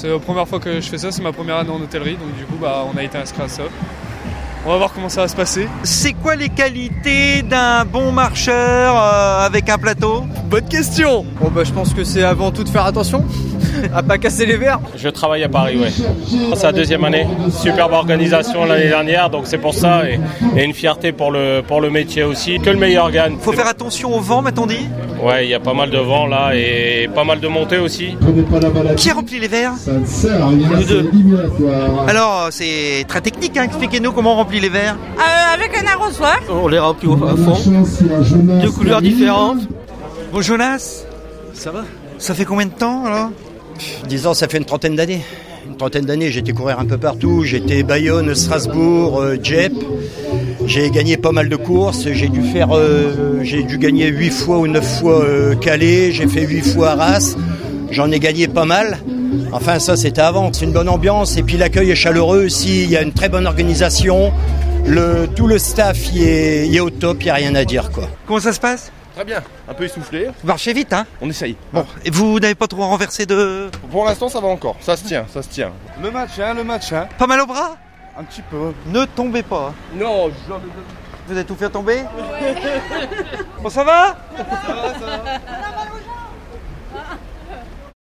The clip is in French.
C'est la première fois que je fais ça, c'est ma première année en hôtellerie, donc du coup on a été inscrit à ça. On va voir comment ça va se passer. C'est quoi les qualités d'un bon marcheur avec un plateau ? Bonne question. Je pense que c'est avant tout de faire attention à pas casser les verres. Je travaille à Paris, ouais. C'est la deuxième année. Superbe organisation l'année dernière, donc c'est pour ça. Et une fierté pour le métier aussi. Que le meilleur gagne. Faut faire attention au vent, m'a-t-on dit ? Ouais, il y a pas mal de vent là et pas mal de montées aussi. Qui a rempli les verres ? Nous deux. Alors, c'est très technique, hein. Expliquez-nous comment on remplit les verres. Avec un arrosoir. On les remplit à fond. Deux couleurs différentes. Bon, Jonas, Ça va ? ça fait combien de temps alors ? Disons, ça fait une trentaine d'années. J'ai été courir un peu partout. J'étais Bayonne, Strasbourg, Dieppe. J'ai gagné pas mal de courses. J'ai dû gagner 8 fois ou 9 fois Calais. J'ai fait 8 fois Arras. J'en ai gagné pas mal. Enfin, ça, c'était avant. C'est une bonne ambiance. Et puis, l'accueil est chaleureux aussi. Il y a une très bonne organisation. Tout le staff y est au top. Il n'y a rien à dire, quoi. Comment ça se passe ? Très bien, un peu essoufflé. Vous marchez vite, hein ? On essaye. Bon, et vous n'avez pas trop renversé de... Pour l'instant, ça va encore. Ça se tient. Le match. Pas mal au bras ? Un petit peu. Ne tombez pas. Non, Vous avez tout fait tomber ? Bon, ça va ? Ça va.